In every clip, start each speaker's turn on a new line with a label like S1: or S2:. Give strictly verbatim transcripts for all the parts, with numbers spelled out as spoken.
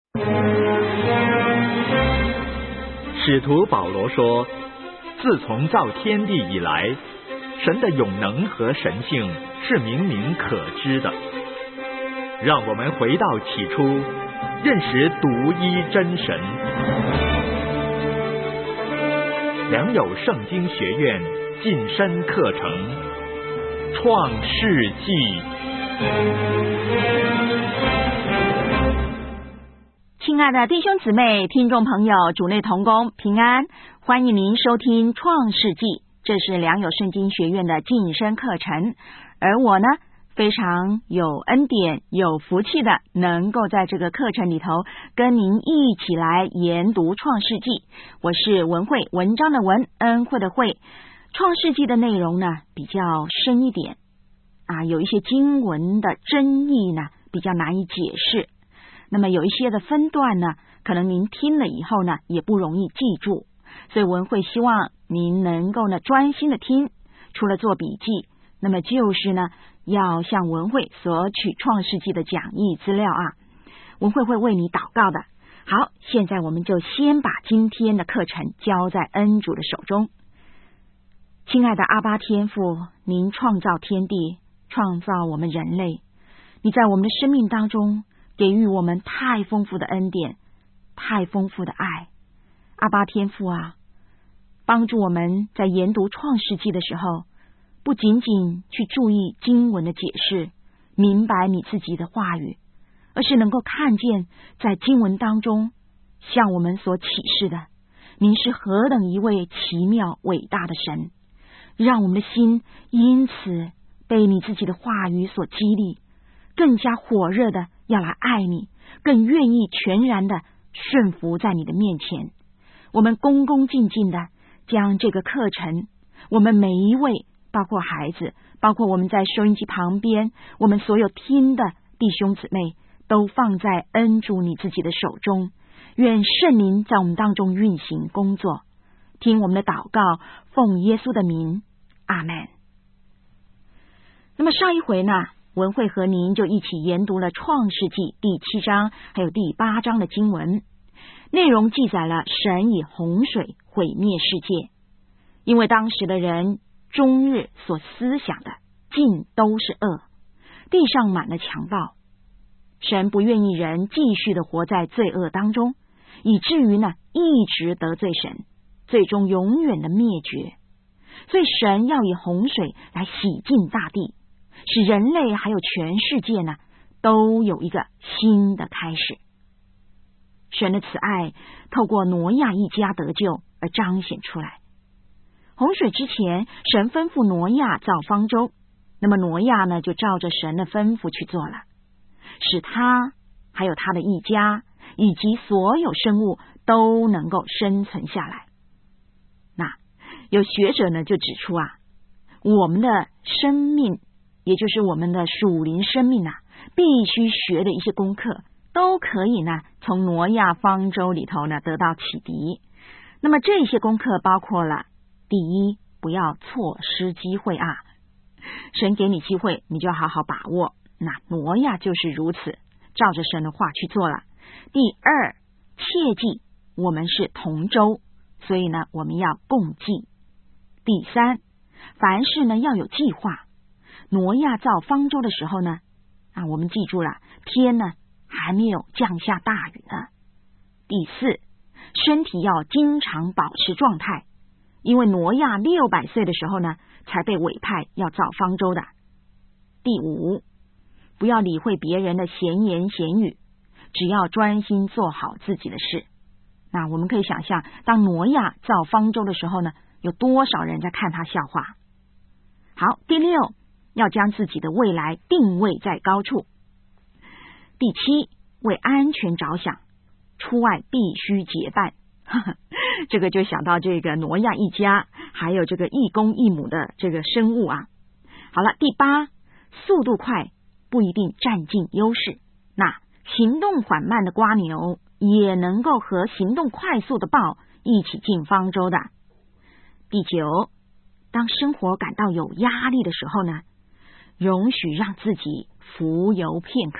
S1: 使徒保罗说，自从造天地以来，神的永能和神性是明明可知的。让我们回到起初，认识独一真神。良友圣经学院晋升课程《创世纪》。
S2: 亲爱的弟兄姊妹、听众朋友，主内同工平安，欢迎您收听《创世纪》，这是良友圣经学院的晋升课程。而我呢，非常有恩典、有福气的，能够在这个课程里头跟您一起来研读《创世纪》。我是文慧，文章的文，恩惠的惠。《创世纪》的内容呢，比较深一点啊，有一些经文的争议呢，比较难以解释。那么有一些的分段呢，可能您听了以后呢，也不容易记住，所以文慧希望您能够呢专心的听，除了做笔记，那么就是呢要向文慧索取创世纪的讲义资料啊，文慧会为你祷告的。好，现在我们就先把今天的课程交在恩主的手中。亲爱的阿爸天父，您创造天地，创造我们人类，你在我们的生命当中给予我们太丰富的恩典，太丰富的爱。阿爸天父啊，帮助我们在研读创世纪的时候，不仅仅去注意经文的解释，明白你自己的话语，而是能够看见在经文当中向我们所启示的，您是何等一位奇妙伟大的神，让我们的心因此被你自己的话语所激励，更加火热的要来爱你，更愿意全然的顺服在你的面前。我们恭恭敬敬的将这个课程，我们每一位，包括孩子，包括我们在收音机旁边，我们所有听的弟兄姊妹，都放在恩主你自己的手中。愿圣灵在我们当中运行工作，听我们的祷告，奉耶稣的名，阿们。那么上一回呢，文慧和您就一起研读了创世纪第七章还有第八章的经文，内容记载了神以洪水毁灭世界，因为当时的人终日所思想的尽都是恶，地上满了强暴，神不愿意人继续的活在罪恶当中，以至于呢一直得罪神，最终永远的灭绝。所以神要以洪水来洗净大地，使人类还有全世界呢都有一个新的开始。神的慈爱透过挪亚一家得救而彰显出来。洪水之前，神吩咐挪亚造方舟，那么挪亚呢就照着神的吩咐去做了，使他还有他的一家以及所有生物都能够生存下来。那有学者呢就指出啊，我们的生命，也就是我们的属灵生命啊，必须学的一些功课，都可以呢从挪亚方舟里头呢得到启迪。那么这些功课包括了，第一，不要错失机会啊，神给你机会，你就要好好把握。那挪亚就是如此，照着神的话去做了。第二，切记我们是同舟，所以呢我们要共济。第三，凡事呢要有计划。挪亚造方舟的时候呢，啊，我们记住了，天呢还没有降下大雨呢。第四，身体要经常保持状态，因为挪亚六百岁的时候呢，才被委派要造方舟的。第五，不要理会别人的闲言闲语，只要专心做好自己的事。那我们可以想象，当挪亚造方舟的时候呢，有多少人在看他笑话。好，第六，要将自己的未来定位在高处。第七，为安全着想，出外必须结伴。这个就想到这个挪亚一家，还有这个一公一母的这个生物啊。好了，第八，速度快不一定占尽优势，那行动缓慢的蝸牛也能够和行动快速的豹一起进方舟的。第九，当生活感到有压力的时候呢，容许让自己浮游片刻，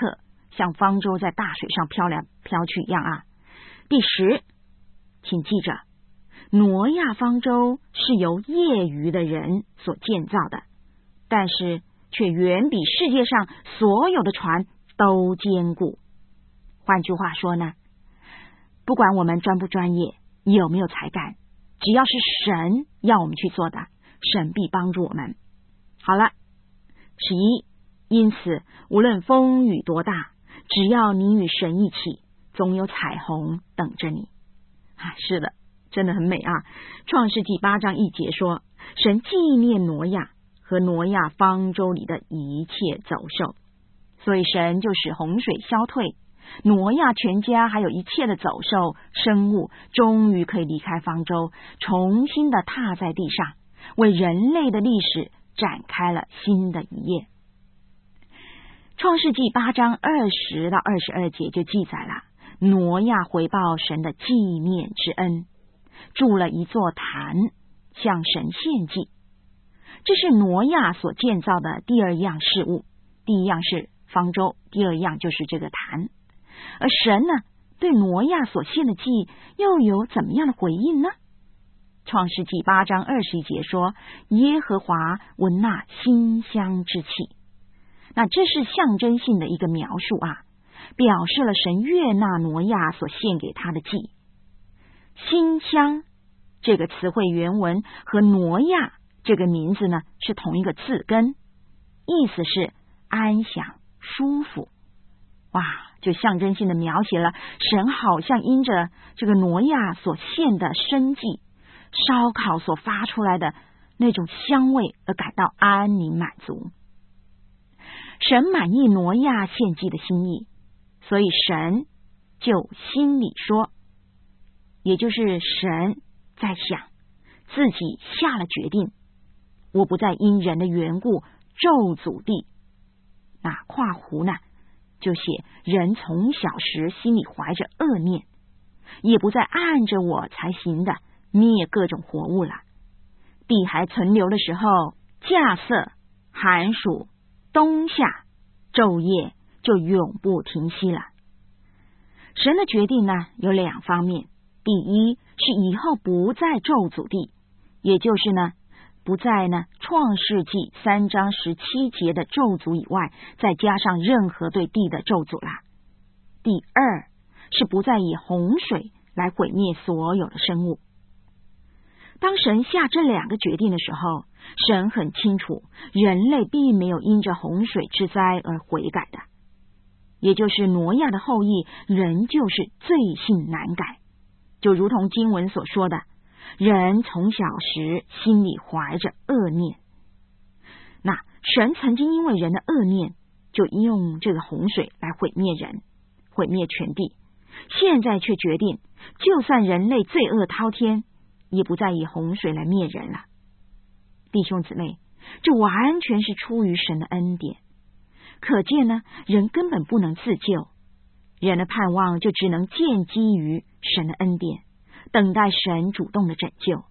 S2: 像方舟在大水上飘来飘去一样啊。第十，请记着，挪亚方舟是由业余的人所建造的，但是却远比世界上所有的船都坚固。换句话说呢，不管我们专不专业，有没有才干，只要是神要我们去做的，神必帮助我们。好了，十一，因此无论风雨多大，只要你与神一起，总有彩虹等着你。啊，是的，真的很美啊。创世纪八章一节说，神纪念挪亚和挪亚方舟里的一切走兽，所以神就使洪水消退，挪亚全家还有一切的走兽生物终于可以离开方舟，重新的踏在地上，为人类的历史展开了新的一页。创世纪八章二十到二十二节就记载了挪亚回报神的纪念之恩，筑了一座坛向神献祭。这是挪亚所建造的第二样事物，第一样是方舟，第二样就是这个坛。而神呢，对挪亚所献的祭又有怎么样的回应呢？创世纪八章二十一节说，耶和华闻那馨香之气。那这是象征性的一个描述啊，表示了神悦纳挪亚所献给他的祭。馨香这个词汇原文和挪亚这个名字呢是同一个字根，意思是安详舒服。哇，就象征性的描写了神好像因着这个挪亚所献的生祭烧烤所发出来的那种香味而感到安宁满足。神满意挪亚献祭的心意，所以神就心里说，也就是神在想，自己下了决定，我不再因人的缘故咒诅地。那括弧呢就写人从小时心里怀着恶念，也不再按着我才行的灭各种活物了。地还存留的时候，稼穑、寒暑、冬夏、昼夜就永不停息了。神的决定呢有两方面，第一是以后不再咒诅地，也就是呢不在呢创世纪三章十七节的咒诅以外再加上任何对地的咒诅啦。第二是不再以洪水来毁灭所有的生物。当神下这两个决定的时候，神很清楚人类并没有因着洪水之灾而悔改的，也就是挪亚的后裔仍旧是罪性难改，就如同经文所说的，人从小时心里怀着恶念。那神曾经因为人的恶念，就用这个洪水来毁灭人，毁灭全地，现在却决定，就算人类罪恶滔天，也不再以洪水来灭人了。弟兄姊妹，这完全是出于神的恩典。可见呢，人根本不能自救，人的盼望就只能建基于神的恩典，等待神主动的拯救。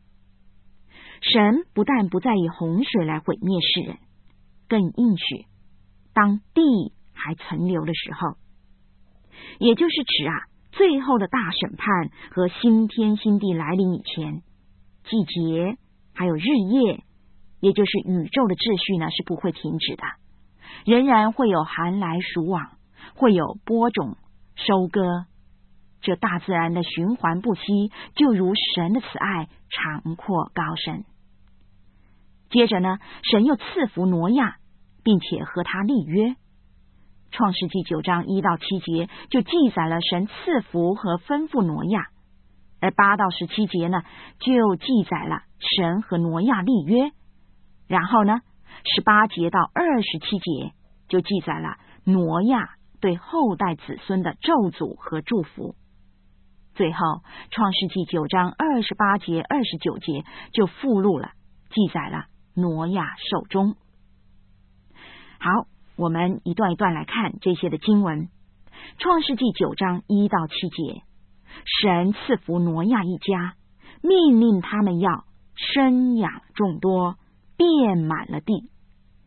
S2: 神不但不再以洪水来毁灭世人，更应许当地还存留的时候，也就是指啊最后的大审判和新天新地来临以前，季节还有日夜，也就是宇宙的秩序呢是不会停止的，仍然会有寒来暑往，会有播种收割，这大自然的循环不息，就如神的慈爱长阔高深。接着呢，神又赐福挪亚，并且和他立约。创世纪九章一到七节就记载了神赐福和吩咐挪亚，而八到十七节呢就记载了神和挪亚立约。然后呢十八节到二十七节就记载了挪亚对后代子孙的咒诅和祝福。最后创世纪九章二十八节二十九节就附录了，记载了挪亚寿终。好，我们一段一段来看这些的经文。创世纪九章一到七节，神赐福挪亚一家，命令他们要生养众多，遍满了地。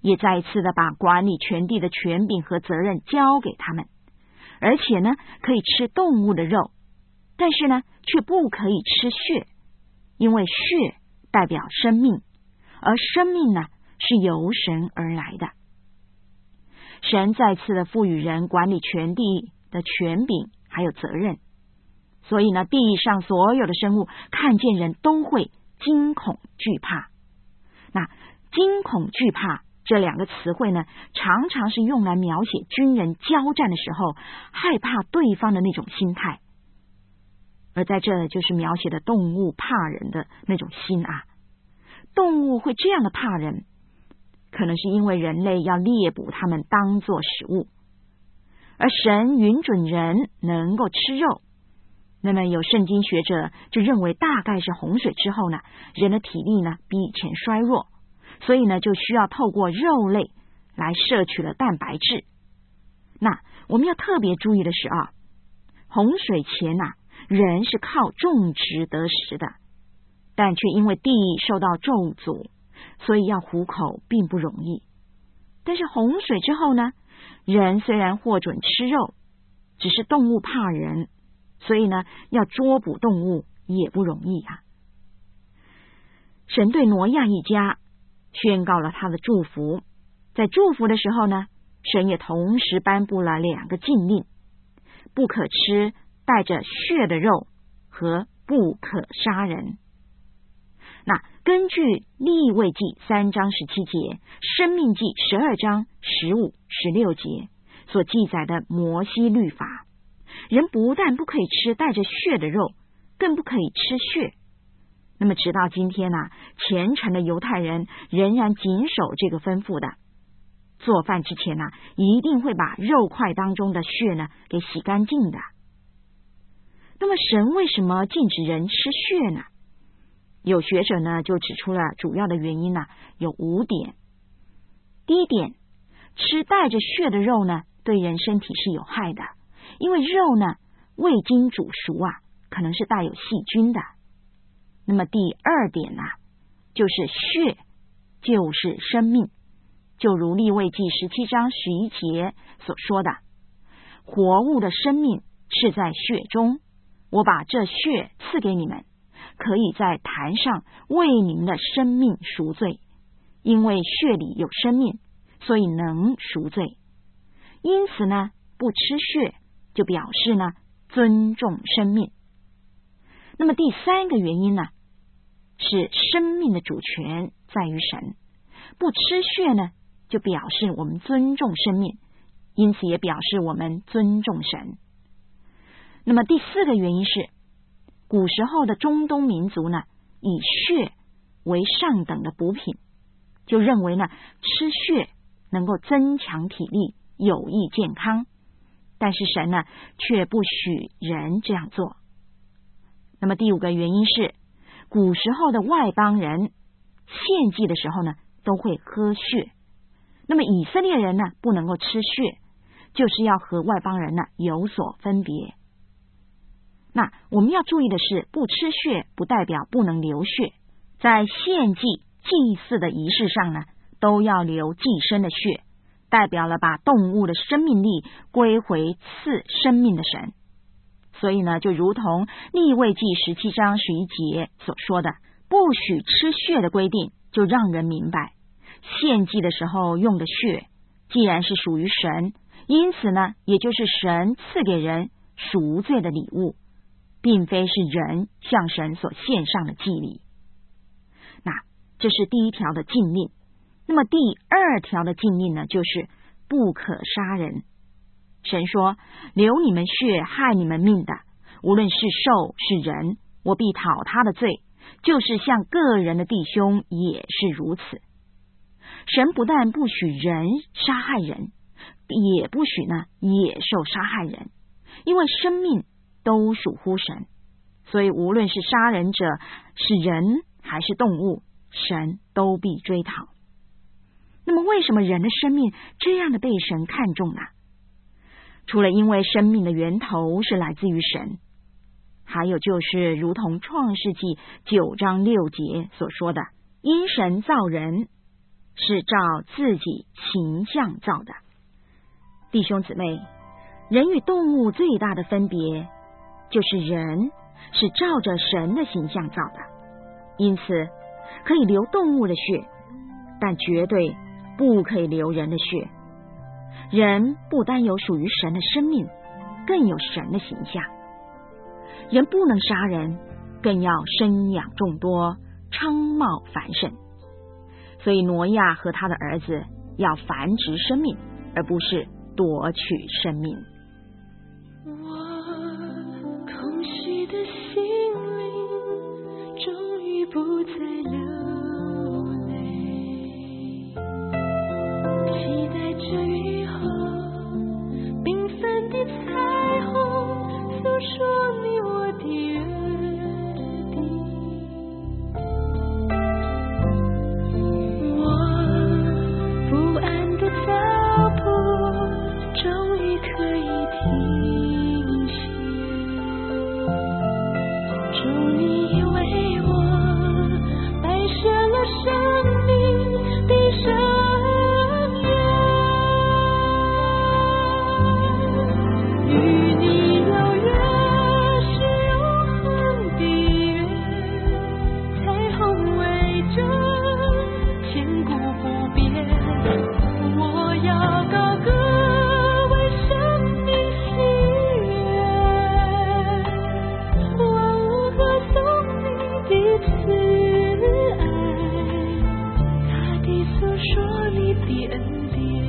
S2: 也再一次的把管理全地的权柄和责任交给他们，而且呢，可以吃动物的肉，但是呢，却不可以吃血，因为血代表生命，而生命呢，是由神而来的。神再次的赋予人管理全地的权柄还有责任，所以呢，地上所有的生物看见人都会惊恐惧怕。那惊恐惧怕这两个词汇呢，常常是用来描写军人交战的时候害怕对方的那种心态，而在这就是描写的动物怕人的那种心啊。动物会这样的怕人，可能是因为人类要猎捕它们当作食物，而神允准人能够吃肉。那么有圣经学者就认为，大概是洪水之后呢，人的体力呢比以前衰弱，所以呢就需要透过肉类来摄取了蛋白质。那我们要特别注意的是啊，洪水前啊，人是靠种植得食的，但却因为地受到咒诅，所以要糊口并不容易。但是洪水之后呢，人虽然获准吃肉，只是动物怕人，所以呢，要捉捕动物也不容易啊。神对挪亚一家宣告了他的祝福，在祝福的时候呢，神也同时颁布了两个禁令：不可吃带着血的肉和不可杀人。那根据利未记三章十七节、申命记十二章十五、十六节所记载的摩西律法，人不但不可以吃带着血的肉，更不可以吃血。那么直到今天啊，虔诚的犹太人仍然谨守这个吩咐的。做饭之前啊，一定会把肉块当中的血呢给洗干净的。那么神为什么禁止人吃血呢？有学者呢就指出了主要的原因呢有五点。第一点，吃带着血的肉呢对人身体是有害的，因为肉呢未经煮熟啊，可能是带有细菌的。那么第二点呢，就是血就是生命，就如利未记十七章十一节所说的，活物的生命是在血中，我把这血赐给你们，可以在坛上为你们的生命赎罪，因为血里有生命，所以能赎罪。因此呢，不吃血就表示呢尊重生命。那么第三个原因呢，是生命的主权在于神，不吃血呢就表示我们尊重生命，因此也表示我们尊重神。那么第四个原因是，古时候的中东民族呢，以血为上等的补品，就认为呢吃血能够增强体力，有益健康。但是神呢却不许人这样做。那么第五个原因是，古时候的外邦人献祭的时候呢都会喝血，那么以色列人呢不能够吃血，就是要和外邦人呢有所分别。那我们要注意的是，不吃血不代表不能流血，在献祭祭祀的仪式上呢都要流祭牲的血，代表了把动物的生命力归回赐生命的神。所以呢，就如同利未记十七章十一节所说的，不许吃血的规定，就让人明白，献祭的时候用的血既然是属于神，因此呢，也就是神赐给人赎罪的礼物，并非是人向神所献上的祭礼。那这是第一条的禁令。那么第二条的禁令呢，就是不可杀人。神说，流你们血害你们命的，无论是兽是人，我必讨他的罪，就是像个人的弟兄也是如此。神不但不许人杀害人，也不许呢野兽杀害人，因为生命都属乎神，所以无论是杀人者是人还是动物，神都必追讨。那么为什么人的生命这样的被神看重呢？除了因为生命的源头是来自于神，还有就是如同创世纪九章六节所说的，因神造人是照自己形象造的。弟兄姊妹，人与动物最大的分别就是人是照着神的形象造的，因此可以流动物的血，但绝对不可以流人的血。人不单有属于神的生命，更有神的形象。人不能杀人，更要生养众多，昌茂繁盛。所以挪亚和他的儿子要繁殖生命，而不是夺取生命。
S3: 我空虚的心灵终于不再流泪，期待着雨后缤纷的彩虹，诉说你我的约定。我不安的脚步终于可以停歇，主你为我摆设了生命的盛宴，与你有约是永恒的约，彩虹为证，千古不变。我要高歌为生命喜悦，万物歌颂你的慈爱，大地诉说你的恩典。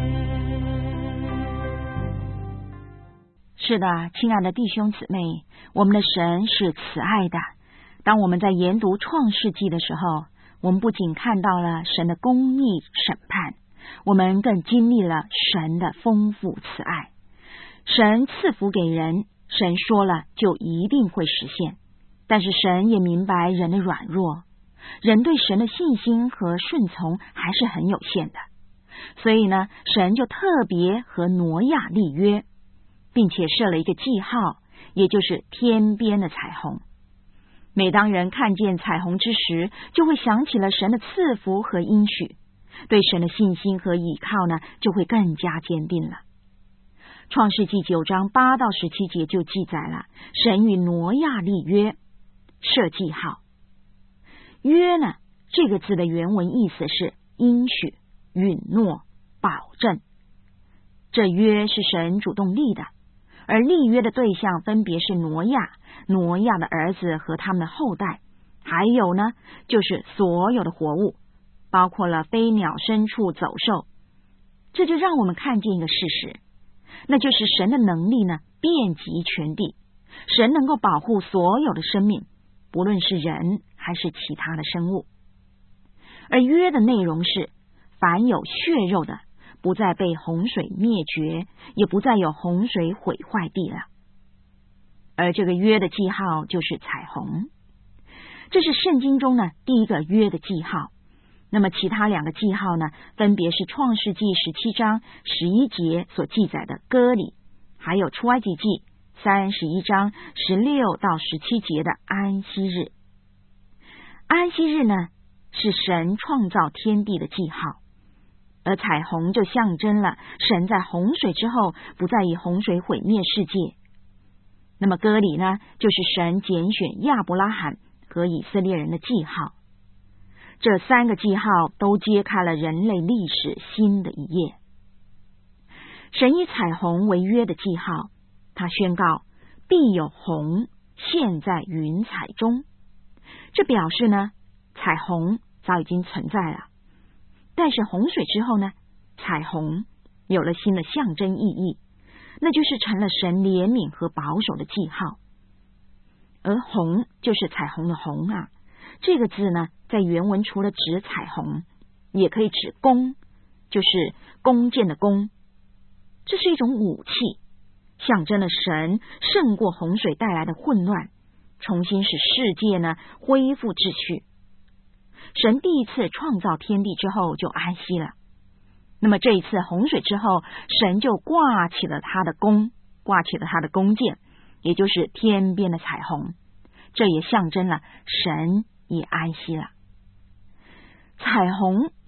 S2: 是的，亲爱的弟兄姊妹，我们的神是慈爱的。当我们在研读创世纪的时候，我们不仅看到了神的公义审判，我们更经历了神的丰富慈爱。神赐福给人，神说了就一定会实现，但是神也明白人的软弱，人对神的信心和顺从还是很有限的，所以呢，神就特别和挪亚立约，并且设了一个记号，也就是天边的彩虹。每当人看见彩虹之时，就会想起了神的赐福和应许，对神的信心和倚靠呢，就会更加坚定了。创世纪九章八到十七节就记载了神与挪亚立约，设记号。约呢，这个字的原文意思是应许、允诺、保证。这约是神主动立的，而立约的对象分别是挪亚、挪亚的儿子和他们的后代，还有呢，就是所有的活物，包括了飞鸟、牲畜、走兽。这就让我们看见一个事实，那就是神的能力呢，遍及全地，神能够保护所有的生命，不论是人还是其他的生物。而约的内容是，凡有血肉的，不再被洪水灭绝，也不再有洪水毁坏地了。而这个约的记号就是彩虹，这是圣经中呢第一个约的记号。那么其他两个记号呢，分别是创世纪十七章十一节所记载的割礼，还有出埃及记三十一章十六到十七节的安息日。安息日呢，是神创造天地的记号，而彩虹就象征了神在洪水之后不再以洪水毁灭世界。那么割礼呢，就是神拣选亚伯拉罕和以色列人的记号。这三个记号都揭开了人类历史新的一页。神以彩虹为约的记号，他宣告必有虹现在云彩中。这表示呢，彩虹早已经存在了，但是洪水之后呢，彩虹有了新的象征意义，那就是成了神怜悯和保守的记号。而虹就是彩虹的虹啊，这个字呢，在原文除了指彩虹，也可以指弓，就是弓箭的弓。这是一种武器，象征了神胜过洪水带来的混乱，重新使世界呢恢复秩序。神第一次创造天地之后就安息了，那么这一次洪水之后，神就挂起了他的弓，挂起了他的弓箭，也就是天边的彩虹，这也象征了神也安息了。彩虹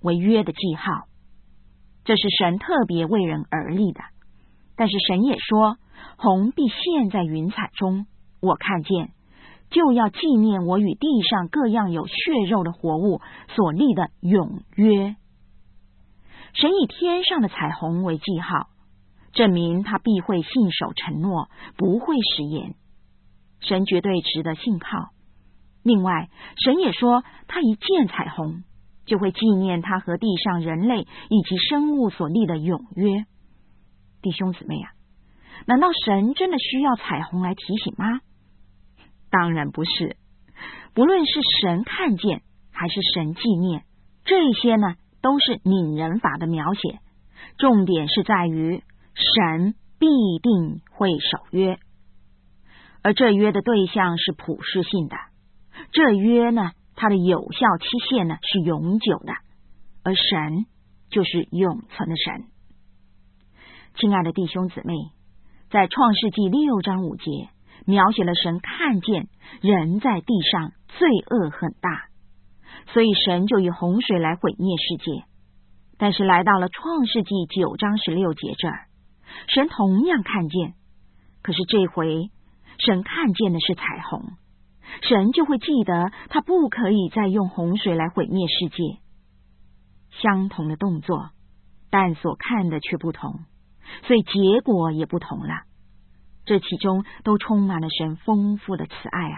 S2: 为约的记号，这是神特别为人而立的。但是神也说，红必现在云彩中，我看见，就要纪念我与地上各样有血肉的活物所立的永约。神以天上的彩虹为记号，证明他必会信守承诺，不会食言。神绝对值得信靠。另外，神也说，他一见彩虹，就会纪念他和地上人类以及生物所立的永约。弟兄姊妹啊，难道神真的需要彩虹来提醒吗？当然不是。不论是神看见还是神纪念，这些呢都是拟人法的描写，重点是在于神必定会守约，而这约的对象是普世性的。这约呢，它的有效期限呢是永久的，而神就是永存的神。亲爱的弟兄姊妹，在创世纪六章五节描写了神看见人在地上罪恶很大，所以神就以洪水来毁灭世界。但是来到了创世纪九章十六节这儿，神同样看见，可是这回神看见的是彩虹，神就会记得他不可以再用洪水来毁灭世界。相同的动作，但所看的却不同，所以结果也不同了。这其中都充满了神丰富的慈爱啊！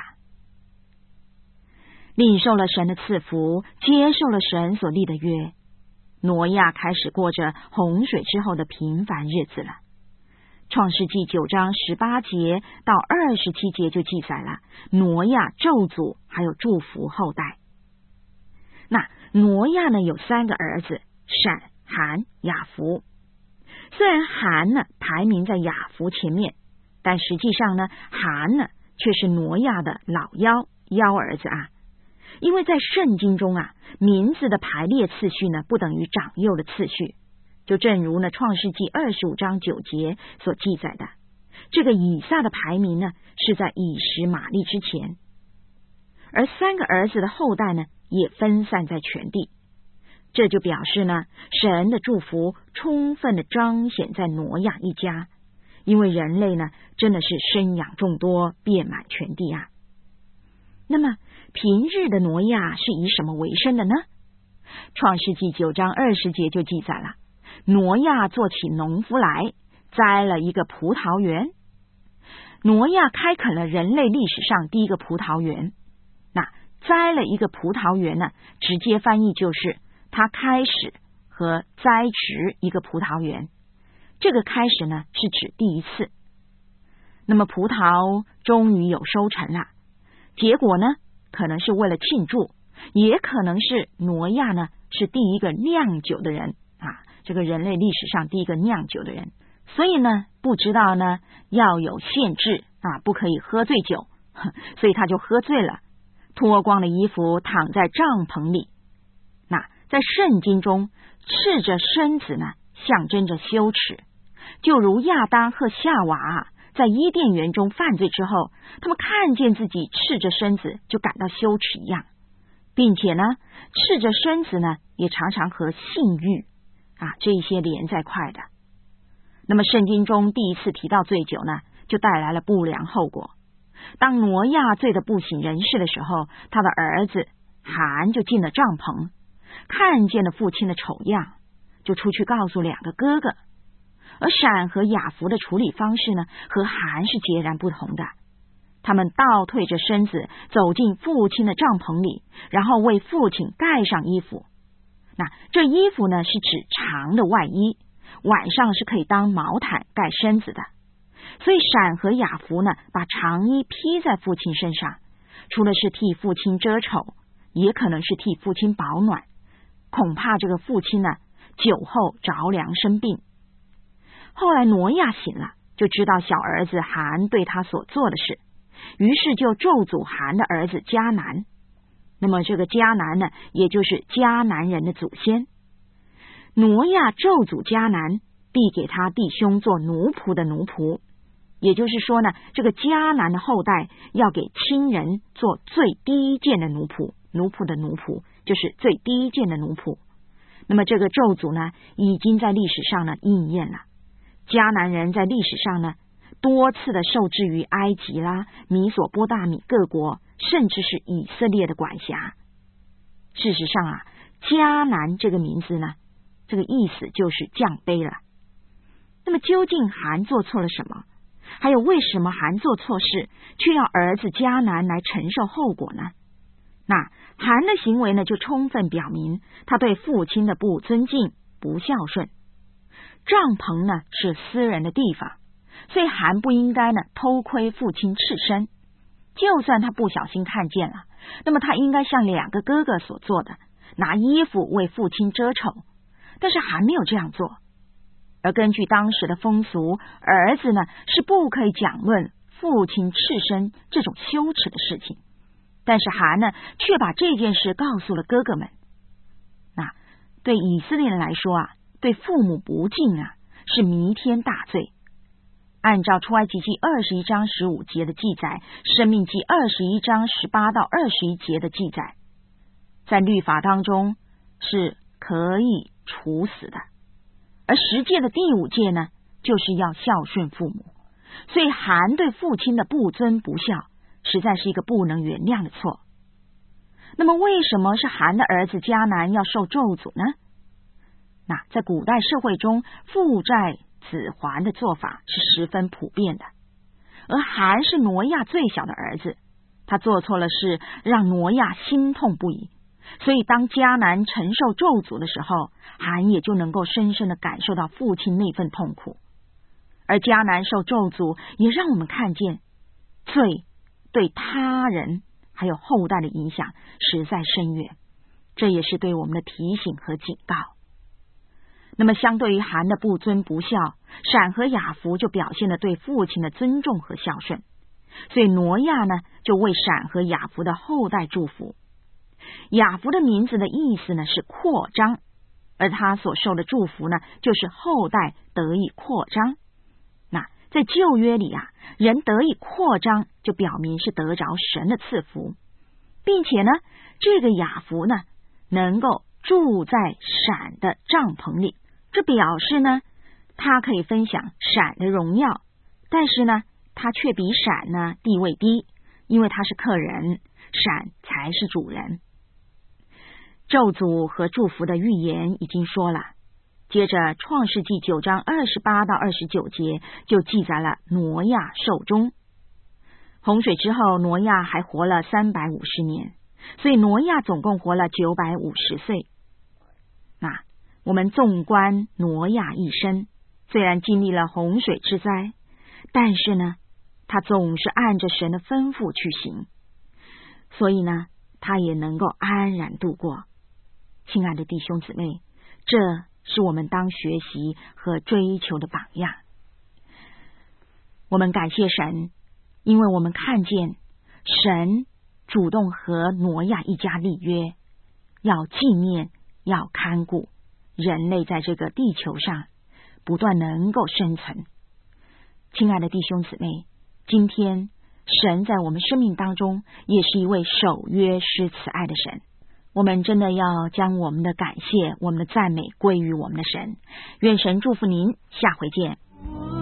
S2: 领受了神的赐福，接受了神所立的约，挪亚开始过着洪水之后的平凡日子了。创世纪九章十八节到二十七节就记载了挪亚咒诅还有祝福后代。那挪亚呢有三个儿子，闪、含、雅弗。虽然含呢排名在雅弗前面，但实际上呢含呢却是挪亚的老幺幺儿子啊。因为在圣经中啊，名字的排列次序呢不等于长幼的次序，就正如呢创世纪二十五章九节所记载的，这个以撒的排名呢是在以实玛利之前，而三个儿子的后代呢也分散在全地。这就表示呢神的祝福充分的彰显在挪亚一家，因为人类呢真的是生养众多，遍满全地啊。那么平日的挪亚是以什么为生的呢？创世纪九章二十节就记载了，挪亚做起农夫来，栽了一个葡萄园。挪亚开垦了人类历史上第一个葡萄园。那栽了一个葡萄园呢，直接翻译就是他开始和栽植一个葡萄园。这个开始呢是指第一次。那么葡萄终于有收成了，结果呢可能是为了庆祝，也可能是挪亚呢是第一个酿酒的人啊，这个人类历史上第一个酿酒的人，所以呢不知道呢要有限制啊，不可以喝醉酒，所以他就喝醉了，脱光了衣服躺在帐篷里。那在圣经中，赤着身子呢象征着羞耻，就如亚当和夏娃在伊甸园中犯罪之后，他们看见自己赤着身子就感到羞耻一样，并且呢赤着身子呢也常常和性欲啊这一些连在块的。那么圣经中第一次提到醉酒呢，就带来了不良后果。当挪亚醉得不省人事的时候，他的儿子含就进了帐篷，看见了父亲的丑样，就出去告诉两个哥哥。而闪和雅弗的处理方式呢，和含是截然不同的。他们倒退着身子走进父亲的帐篷里，然后为父亲盖上衣服。那这衣服呢是指长的外衣，晚上是可以当毛毯盖身子的。所以闪和雅弗呢把长衣披在父亲身上，除了是替父亲遮丑，也可能是替父亲保暖。恐怕这个父亲呢酒后着凉生病。后来挪亚醒了，就知道小儿子含对他所做的事，于是就咒诅含的儿子迦南。那么这个迦南呢，也就是迦南人的祖先。挪亚咒诅迦南，必给他弟兄做奴仆的奴仆。也就是说呢，这个迦南的后代要给亲人做最低贱的奴仆，奴仆的奴仆就是最低贱的奴仆。 那么这个咒诅呢，已经在历史上呢应验了。迦南人在历史上呢，多次的受制于埃及啦、米索波大米各国，甚至是以色列的管辖。事实上啊，迦南这个名字呢，这个意思就是降卑了。那么究竟韩做错了什么？还有为什么韩做错事，却要儿子迦南来承受后果呢？那韩的行为呢，就充分表明他对父亲的不尊敬、不孝顺。帐篷呢是私人的地方，所以韩不应该呢偷窥父亲赤身。就算他不小心看见了，那么他应该像两个哥哥所做的，拿衣服为父亲遮丑。但是韩没有这样做。而根据当时的风俗，儿子呢是不可以讲论父亲赤身这种羞耻的事情。但是韩呢却把这件事告诉了哥哥们。那对以色列人来说啊，对父母不敬啊，是弥天大罪。按照出埃及记二十一章十五节的记载，申命记二十一章十八到二十一节的记载，在律法当中是可以处死的。而十诫的第五诫呢，就是要孝顺父母。所以韩对父亲的不尊不孝，实在是一个不能原谅的错。那么为什么是韩的儿子迦南要受咒诅呢？那在古代社会中，父债子还的做法是十分普遍的。而韩是挪亚最小的儿子，他做错了事，让挪亚心痛不已。所以当迦南承受咒诅的时候，韩也就能够深深的感受到父亲那份痛苦。而迦南受咒诅，也让我们看见罪对他人还有后代的影响实在深远，这也是对我们的提醒和警告。那么相对于韩的不尊不孝，闪和雅弗就表现了对父亲的尊重和孝顺。所以挪亚呢，就为闪和雅弗的后代祝福。雅弗的名字的意思呢是扩张，而他所受的祝福呢，就是后代得以扩张。那在旧约里啊，人得以扩张，就表明是得着神的赐福，并且呢，这个雅弗呢，能够住在闪的帐篷里，这表示呢，他可以分享闪的荣耀，但是呢，他却比闪呢地位低，因为他是客人，闪才是主人。咒诅和祝福的预言已经说了，接着创世纪九章二十八到二十九节就记载了挪亚寿终。洪水之后，挪亚还活了三百五十年，所以挪亚总共活了九百五十岁。那我们纵观挪亚一生，虽然经历了洪水之灾，但是呢，他总是按着神的吩咐去行，所以呢，他也能够安然度过。亲爱的弟兄姊妹，这是我们当学习和追求的榜样。我们感谢神，因为我们看见神主动和挪亚一家立约，要纪念，要看顾人类在这个地球上不断能够生存。亲爱的弟兄姊妹，今天神在我们生命当中也是一位守约施慈爱的神，我们真的要将我们的感谢、我们的赞美归于我们的神。愿神祝福您，下回见。